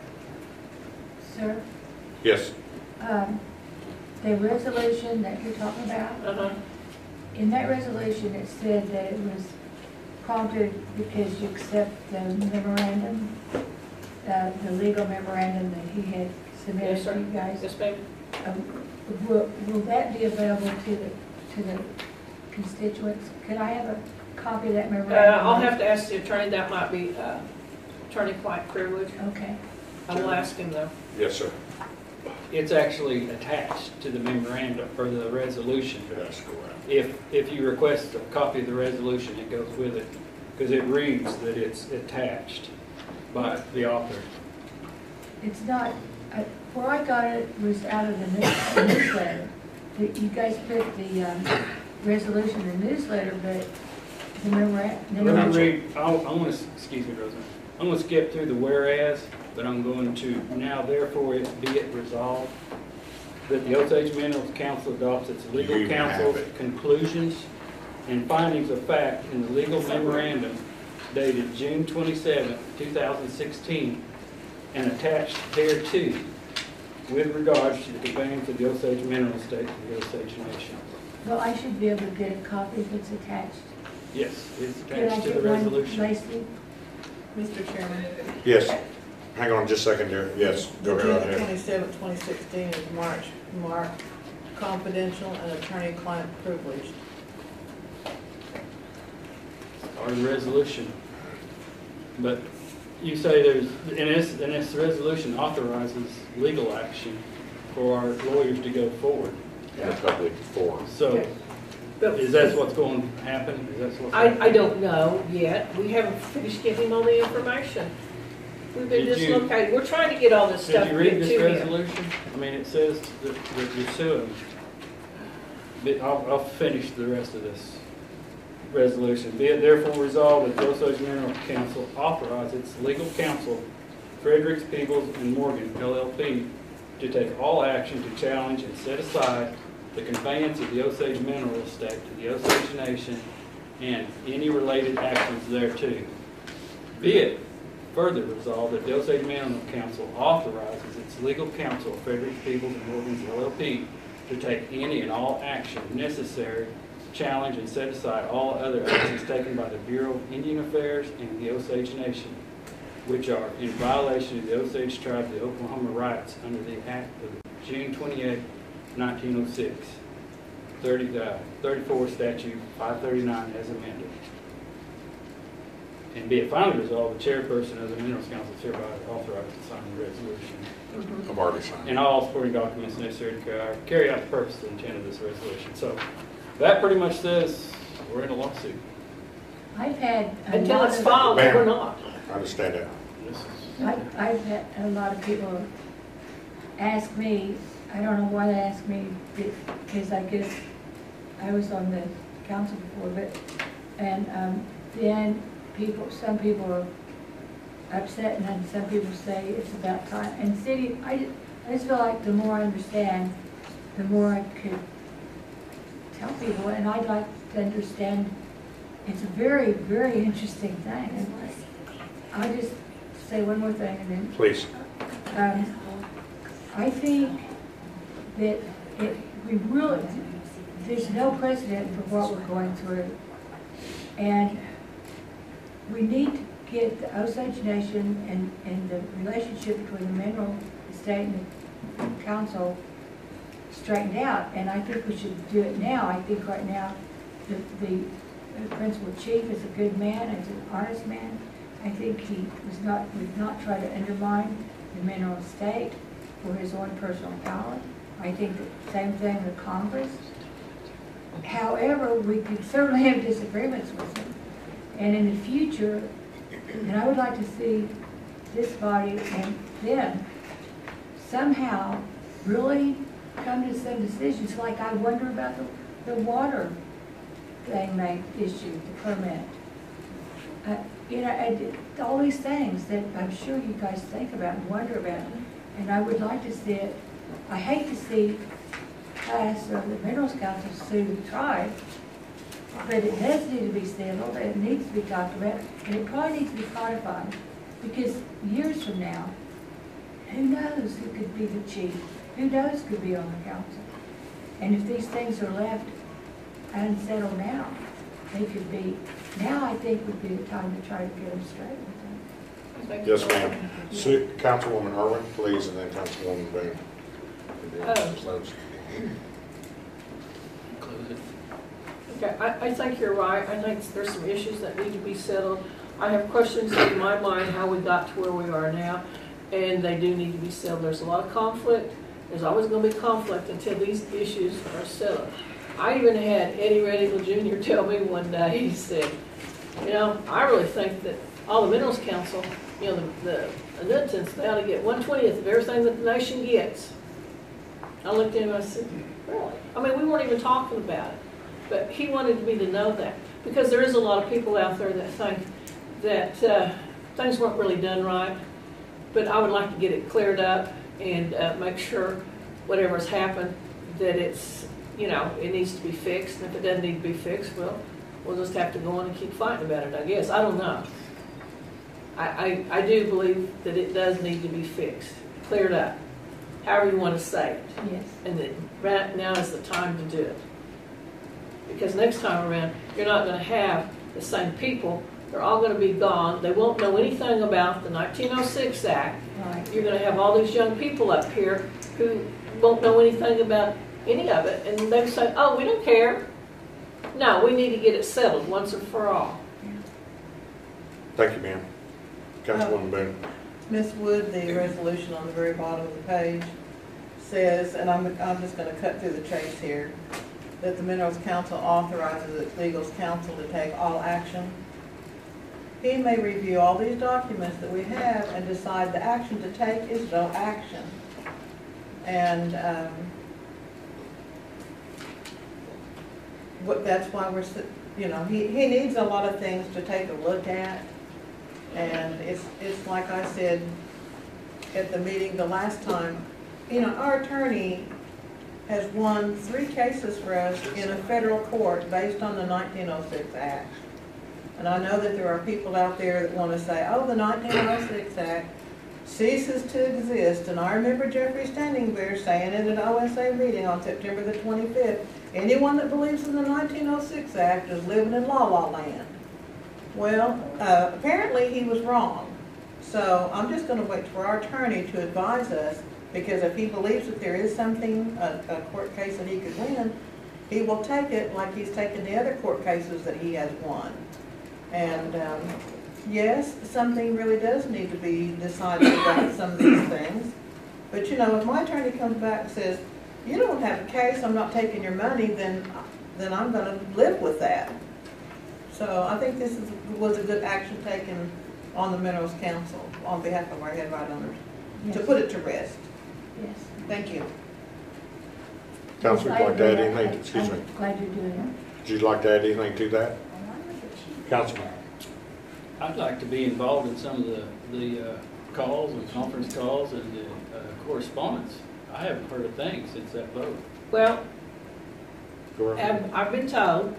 Sir, Yes. um, the resolution that you're talking about, Uh-huh. in that resolution, it said that it was prompted because you accept the memorandum, uh, the legal memorandum that he had submitted Yes, sir. to you guys. Yes, ma'am. Um, Will, will that be available to the, to the constituents? Could I have a copy of that Uh, memorandum? I'll have to ask the attorney. That might be uh, attorney-client privilege. Okay. I will ask him though. Yes, sir. It's actually attached to the memorandum or the resolution. That's correct. If, if you request a copy of the resolution, it goes with it, because it reads that it's attached by the author. It's not, I- where I got it was out of the news- the newsletter. The- You guys put the um, resolution in the newsletter, but the memorandum. Let me read, I'll- I want to, excuse me, Roseanne. I'm going to skip through the whereas, but I'm going to, now therefore it be it resolved that the Osage Minerals Council adopts its You legal even have counsel's it. conclusions and findings of fact in the legal memorandum dated June twenty-seventh, two thousand sixteen, and attached thereto with regards to the conveyance of the Osage Mineral Estate to the Osage Nation. Well, I should be able to get a copy if it's attached. Yes, it's Could I attached to the get one, resolution. Lacey? Mister Chairman. Yes. Hang on just a second there. Yes, go right June ahead. twenty-seventh, twenty sixteen is marked, marked confidential and attorney-client privileged. Or the resolution. But you say there's, and this, and this resolution authorizes legal action for our lawyers to go forward. In a public forum. So, But is that what's going to happen? Is that what's? I, I don't know yet. We haven't finished getting him all the information. We've been Did you- dislocated. We're trying to get all this stuff Did you to read get this to him. resolution? I mean, it says that, that you're suing. But I'll, I'll finish the rest of this resolution. Be it therefore resolved that the Osage Mineral Council authorize its legal counsel, Fredericks, Peebles, and Morgan, L L P, to take all action to challenge and set aside the conveyance of the Osage Mineral Estate to the Osage Nation and any related actions thereto. Be it further resolved that the Osage Mineral Council authorizes its legal counsel, Frederick Peebles and Morgans L L P, to take any and all action necessary to challenge and set aside all other actions taken by the Bureau of Indian Affairs and the Osage Nation, which are in violation of the Osage Tribe of the Oklahoma rights under the Act of June twenty-eighth, nineteen oh six, thirty, uh, thirty-four Statute five thirty-nine as amended. And be it finally resolved, the chairperson of the Minerals Council is hereby authorized to sign the resolution. I've already signed. And all supporting documents necessary to carry- carry out the purpose and intent of this resolution. So that pretty much says we're in a lawsuit. I've had a Until lot it's of, filed, Ma'am. we're not. I understand that. This is, I've, I've had a lot of people ask me, I don't know why they ask me, because I guess I was on the council before, but, and um, then people, some people are upset, and then some people say it's about time. And city, I, ju- I just feel like the more I understand, the more I could tell people, and I'd like to understand. It's a very, very interesting thing. And I'll just say one more thing, and then Please. um, I think that it, we really, there's no precedent for what we're going through. And we need to get the Osage Nation and, and the relationship between the mineral estate and the council straightened out. And I think we should do it now. I think right now the, the principal chief is a good man, is an honest man. I think he was not, would not try to undermine the mineral estate for his own personal power. I think the same thing with Congress. However, we could certainly have disagreements with him. And in the future, and I would like to see this body and them somehow really come to some decisions, like I wonder about the, the water thing they issued, the permit. Uh, you know, and all these things that I'm sure you guys think about and wonder about. And I would like to see it. I hate to see us or the Minerals Council sue the tribe, but it does need to be settled, it needs to be talked about, and it probably needs to be codified. Because years from now, who knows who could be the chief? Who knows who could be on the council? And if these things are left unsettled now, they could be, now I think would be the time to try to get them straight with them. Yes, ma'am. Su- Councilwoman Irwin, please, and then Councilwoman Boone. Oh. Close. close it. Okay, I, I think you're right. I think there's some issues that need to be settled. I have questions in my mind how we got to where we are now, and they do need to be settled. There's a lot of conflict. There's always going to be conflict until these issues are settled. I even had Eddie Redigal Junior tell me one day, he said, you know, I really think that all the Minerals Council, you know, the, the Annuitants, they ought to get one twentieth of everything that the nation gets. I looked at him and I said, really? I mean, we weren't even talking about it. But he wanted me to know that, because there is a lot of people out there that think that uh, things weren't really done right. But I would like to get it cleared up and uh, make sure whatever's happened, that it's, you know, it needs to be fixed. And if it doesn't need to be fixed, well, we'll just have to go on and keep fighting about it, I guess. I don't know. I, I, I do believe that it does need to be fixed, cleared up, however you want to say it. Yes. And that right now is the time to do it. Because next time around, you're not going to have the same people. They're all going to be gone. They won't know anything about the nineteen oh six Act. Right. You're going to have all these young people up here who won't know anything about any of it. And they say, oh, we don't care. No, we need to get it settled once and for all. Thank you, ma'am. Councilwoman Boone. Miz Wood, the resolution on the very bottom of the page says, and I'm, I'm just gonna cut through the chase here, that the Minerals Council authorizes its legal counsel to take all action. He may review all these documents that we have and decide the action to take is no action. And, um, what, that's why we're, si- you know, he, he needs a lot of things to take a look at. And it's, it's like I said at the meeting the last time, you know, our attorney has won three cases for us in a federal court based on the nineteen oh six Act. And I know that there are people out there that want to say, oh, the nineteen oh six Act ceases to exist. And I remember Jeffrey standing there saying it at O S A meeting on September the twenty-fifth. Anyone that believes in the nineteen oh six Act is living in la-la land. Well, uh, apparently he was wrong. So I'm just going to wait for our attorney to advise us, because if he believes that there is something, a, a court case that he could win, he will take it like he's taken the other court cases that he has won. And um, yes, something really does need to be decided about some of these things. But you know, if my attorney comes back and says, you don't have a case, I'm not taking your money, then, then I'm going to live with that. So I think this is, was a good action taken on the Minerals Council on behalf of our head right owners, Yes. to put it to rest. Yes. Thank you. Counselor, would you like to add anything? Excuse me. I'm glad you're doing it. Would you like to add anything to that? Councilman? I'd like to be involved in some of the, the uh, calls and conference calls and the uh, correspondence. I haven't heard a thing since that vote. Well, Go ahead. I've, I've been told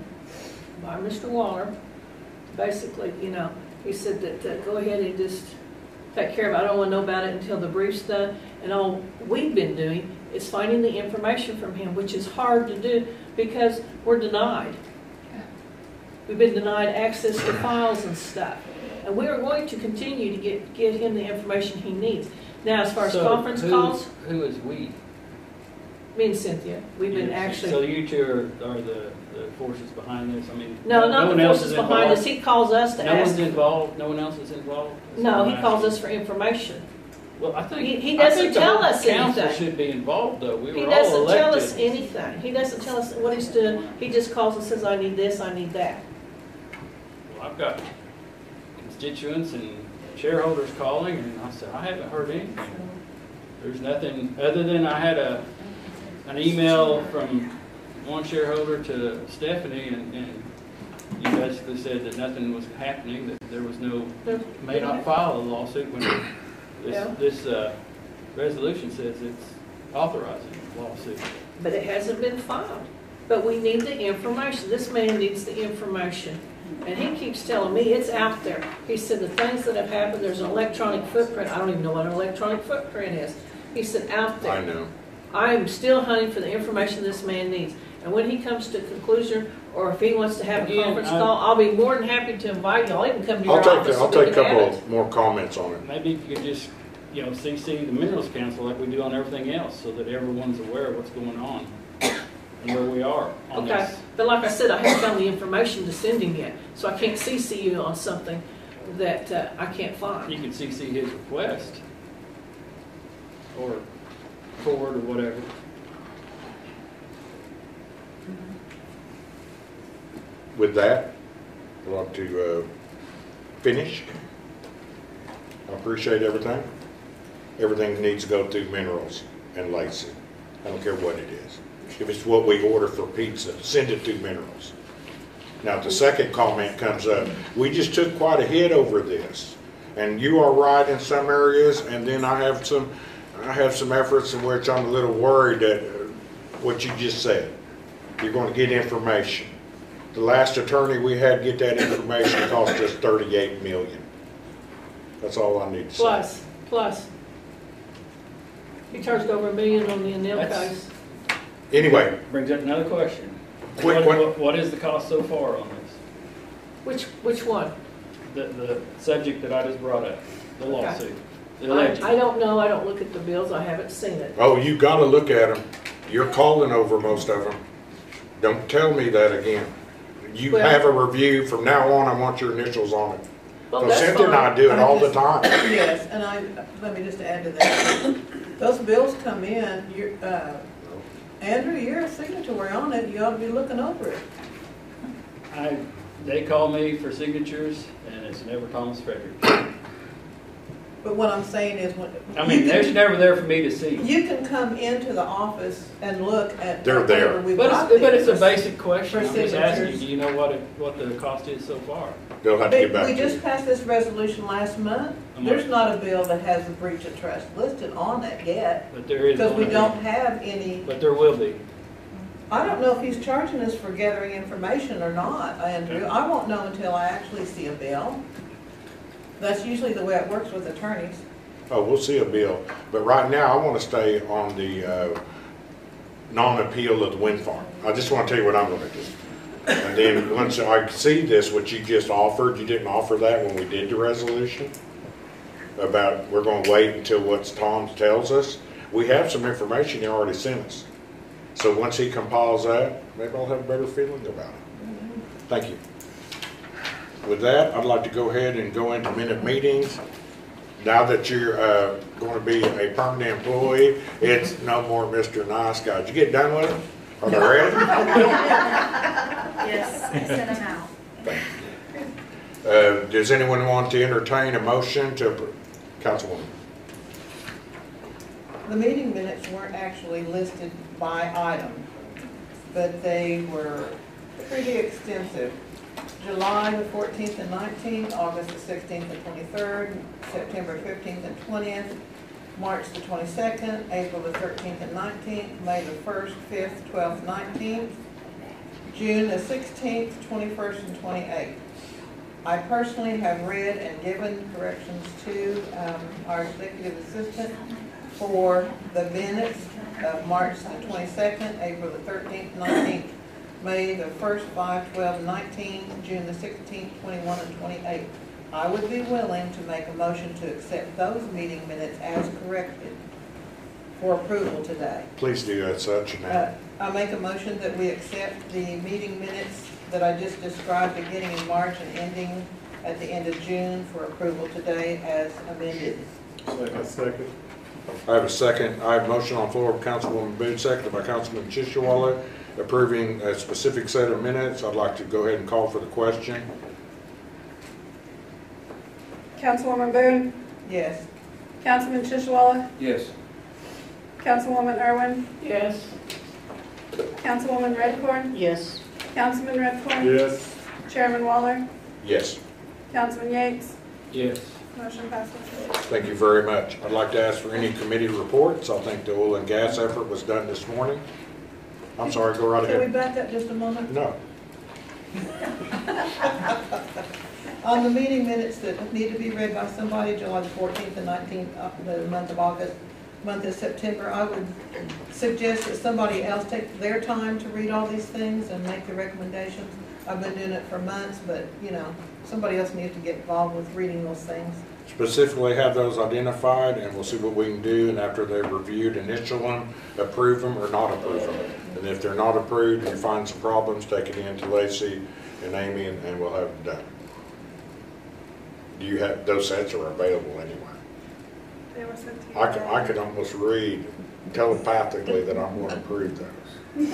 by Mister Waller, basically, you know, he said that, uh, go ahead and just take care of it. I don't want to know about it until the brief's done. And all we've been doing is finding the information from him, which is hard to do because we're denied. We've been denied access to files and stuff. And we are going to continue to get, get him the information he needs. Now, as far as So conference who- calls, Who is we? me and Cynthia, we've been You- actually... So you two are, are the, the forces behind this? I mean, No, not one the else forces is behind involved? us. He calls us to No one's ask. involved? No one else is involved? That's No, what he I'm calls asking. us for information. Well, I think, He- he I doesn't think the tell whole us council anything. should be involved, though. We He were all doesn't tell us elected. anything. He doesn't tell us what he's doing. He just calls and says, I need this, I need that. Well, I've got constituents and shareholders calling, and I said, I haven't heard anything. There's nothing, other than I had a, an email from one shareholder to Stephanie, and, and you basically said that nothing was happening, that there was no, There- may not file a lawsuit when Yeah. this, this, uh, resolution says it's authorizing a lawsuit. But it hasn't been filed. But we need the information. This man needs the information. And he keeps telling me it's out there. He said the things that have happened, there's an electronic footprint. I don't even know what an electronic footprint is. He said out there. I know. I am still hunting for the information this man needs. And when he comes to conclusion, or if he wants to have a Again, conference I- call, I'll be more than happy to invite y'all. He can come to I'll your take, office I'll and we take a can have couple it. more comments on it. Maybe you could just, you know, C C the Minerals Council like we do on everything else, so that everyone's aware of what's going on and where we are on Okay, this. but like I said, I haven't found the information to send him yet, so I can't C C you on something that uh, I can't find. You can C C his request or forward or whatever. With that, I'd like to uh, finish. I appreciate everything. Everything needs to go through Minerals and Lacey. I don't care what it is. If it's what we order for pizza, send it through Minerals. Now, the second comment comes up. We just took quite a hit over this. And you are right in some areas, and then I have some, I have some efforts in which I'm a little worried that uh, what you just said. You're going to get information. The last attorney we had get that information cost us thirty-eight million dollars. That's all I need to say. Plus, plus. He charged over a million on the Anil That's- case. Anyway, Brings up another question. Quick What- one. what- What is the cost so far on this? Which, which one? The, the subject that I just brought up, the Okay. lawsuit, the I, alleged. I don't know. I don't look at the bills. I haven't seen it. oh, you got to look at them. You're calling over most of them. Don't tell me that again. You Well- have a review. From now on, I want your initials on it. Well, So that's Cynthia and I fine. do it all the time. Yes, and I, let me just add to that. Those bills come in, you're, uh, Andrew, you're a signatory on it, you ought to be looking over it. I, they call me for signatures, and it's never Thomas Frederick. But what I'm saying is, when. I mean, you they're can- never there for me to see. You can come into the office and look at. They're there. whatever we've But got it's, but it's a there. basic question. for I'm just asking you, signatures. do you know what it, what the cost is so far? They'll have to get But back we to just you. passed this resolution last month. I'm There's not- not a bill that has the breach of trust listed on it yet, But there is. because we one. don't have any. But there will be. I don't know if he's charging us for gathering information or not, Andrew. I won't know until I actually see a bill. That's usually the way it works with attorneys. Oh, we'll see a bill, but right now, I want to stay on the uh, non-appeal of the wind farm. I just want to tell you what I'm going to do. And then, once I see this, what you just offered, you didn't offer that when we did the resolution? About, we're going to wait until what Tom tells us? We have some information he already sent us. So once he compiles that, maybe I'll have a better feeling about it. Thank you. With that, I'd like to go ahead and go into minute meetings. Now that you're uh, going to be a permanent employee, it's no more Mister Nice Guy. Did you get done with them? Are they ready? Yes, I sent them out. Uh, does anyone want to entertain a motion to approve? Councilwoman? The meeting minutes weren't actually listed by item, but they were pretty extensive. July the fourteenth and nineteenth, August the sixteenth and twenty-third, September fifteenth and twentieth, March the twenty-second, April the thirteenth and nineteenth, May the first, fifth, twelfth, nineteenth, June the sixteenth, twenty-first, and twenty-eighth. I personally have read and given corrections to um, our executive assistant for the minutes of March the twenty-second, April the thirteenth, nineteenth, May the first, five, twelve, nineteen, June the sixteenth, twenty-one, and twenty-eighth. I would be willing to make a motion to accept those meeting minutes as corrected for approval today. Please do as such now. Uh, I make a motion that we accept the meeting minutes that I just described beginning in March and ending at the end of June for approval today as amended. Second. Second. I have a second. I have a motion on the floor of Councilwoman Boone, seconded by Councilman Chishawala, approving a specific set of minutes. I'd like to go ahead and call for the question. Councilwoman Boone, Yes. Councilman Chishawala, Yes. Councilwoman Irwin, Yes. Councilwoman Redcorn, Yes. Councilman Redcorn, Yes. Chairman Waller, Yes. Councilman Yates, Yes. motion passes. Thank you very much. I'd like to ask for any committee reports. I think the oil and gas effort was done this morning. I'm sorry, go right Can we ahead. back up just a moment? No. On the meeting minutes that need to be read by somebody, July the fourteenth and nineteenth, uh, the month of August, month of September, I would suggest that somebody else take their time to read all these things and make the recommendations. I've been doing it for months, but, you know, somebody else needs to get involved with reading those things. Specifically have those identified, and we'll see what we can do, and after they've reviewed, initial them, approve them or not approve them. And if they're not approved and you find some problems, take it in to Lacey and Amy, and, and we'll have it done. Do you have, those sets are available anyway? They were sent to you. I could, I could almost read telepathically that I'm going to approve those.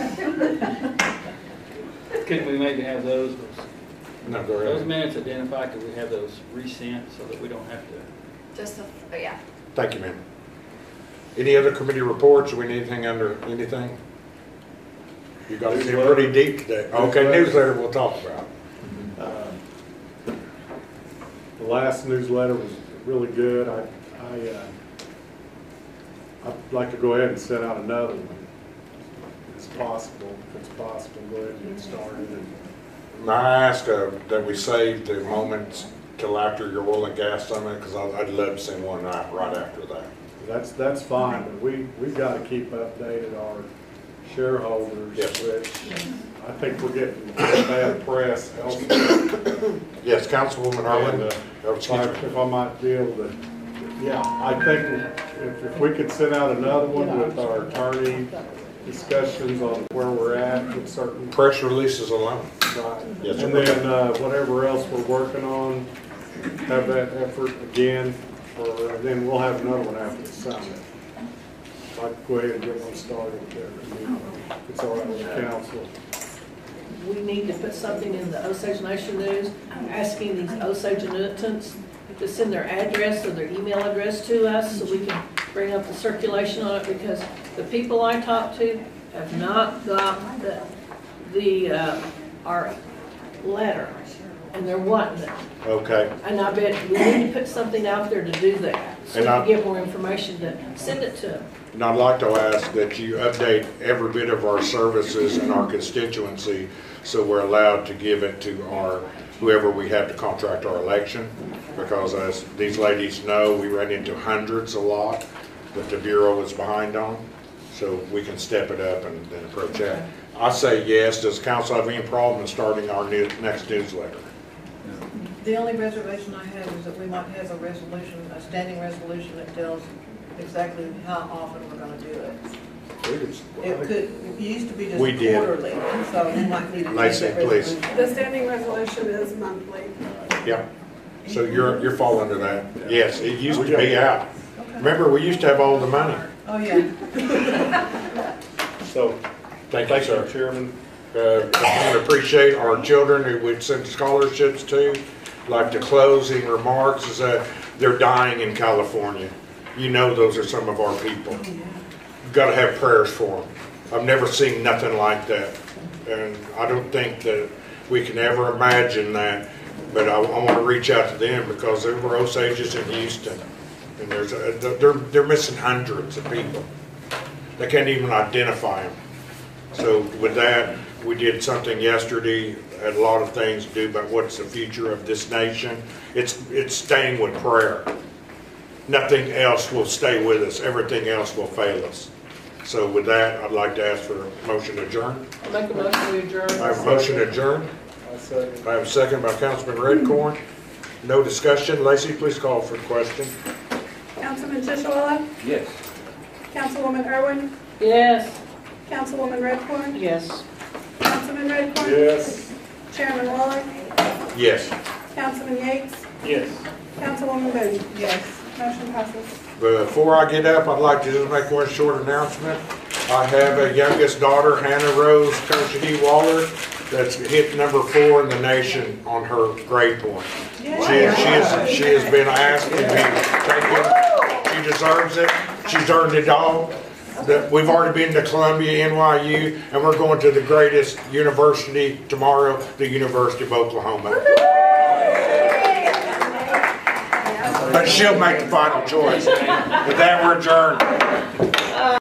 Couldn't we maybe have those, No, go those ahead. minutes identified, could we have those resent so that we don't have to? Just, a- oh, yeah. Thank you, ma'am. Any other committee reports? Do we need anything under anything? You got to get pretty deep today. Okay, newsletter we'll talk about. Uh, The last newsletter was really good. I, I, uh, I'd like to go ahead and send out another one. If it's possible, if it's possible, go ahead and get started. And May I ask uh, that we save the moments till after your oil and gas summit, because I'd love to send one out right after that. That's, that's fine, but we, we've got to keep updated our shareholders, Yes. which I think we're getting bad press elsewhere. Yes, Councilwoman And, Irwin. uh, Oh, If excuse I, me. if I might be able to, yeah, I think if, if we could send out another one with our attorney discussions on where we're at with certain. Press releases alone. Right. Yes, sir. And then, uh, whatever else we're working on, have that effort again, for, then we'll have another one after the summit. I'd go ahead and get one started there. If it's all right with the council. We need to put something in the Osage Nation News asking these Osage annuitants to send their address or their email address to us so we can bring up the circulation on it, because the people I talk to have not got the, the, uh, our letter. and there wasn't. Okay, And I bet we need to put something out there to do that, so we And I- can get more information, to send it to them. and I'd like to ask that you update every bit of our services in our constituency so we're allowed to give it to our, whoever we have to contract our election. Because as these ladies know, we run into hundreds a lot that the Bureau is behind on. So we can step it up and then approach that. I say yes. Does council have any problem in starting our new, next newsletter? The only reservation I have is that we might have a resolution, a standing resolution that tells exactly how often we're gonna do it. It could, it used to be just We did. quarterly, so we might need to change Lacey, that please. resolution. The standing resolution is monthly. Yeah. So you're, you're falling into that? Yes, it used to be out. Remember, we used to have all the money. Oh, yeah. So, thank you, sir. Chairman. Uh, I want to appreciate our children who we'd sent scholarships to. Like the closing remarks is that they're dying in California. You know those are some of our people. You've got to have prayers for them. I've never seen nothing like that. And I don't think that we can ever imagine that, but I, I want to reach out to them because there were Osages in Houston. And there's a, they're, they're missing hundreds of people. They can't even identify them. So with that, we did something yesterday, had a lot of things to do about what's the future of this nation. It's, it's staying with prayer. Nothing else will stay with us. Everything else will fail us. So with that, I'd like to ask for a motion to adjourn. I'll make a motion to adjourn. I have a motion to adjourn. I have a second by Councilman Redcorn. No discussion. Lacey, please call for the question. Councilman Tishawala? Yes. Councilwoman Irwin? Yes. Councilwoman Redcorn? Yes. Councilman Redcorn? Yes. Chairman Waller? Yes. Councilman Yates? Yes. Councilwoman Booth? Yes. Motion passes. Before I get up, I'd like to just make one short announcement. I have a youngest daughter, Hannah Rose Koshidi Waller, that's hit number four in the nation on her grade point. She, she, is, she has been asked to be taken. She deserves it. She's earned it all. The, we've already been to Columbia, N Y U, and we're going to the greatest university tomorrow, the University of Oklahoma. But she'll make the final choice. With that, we're adjourned.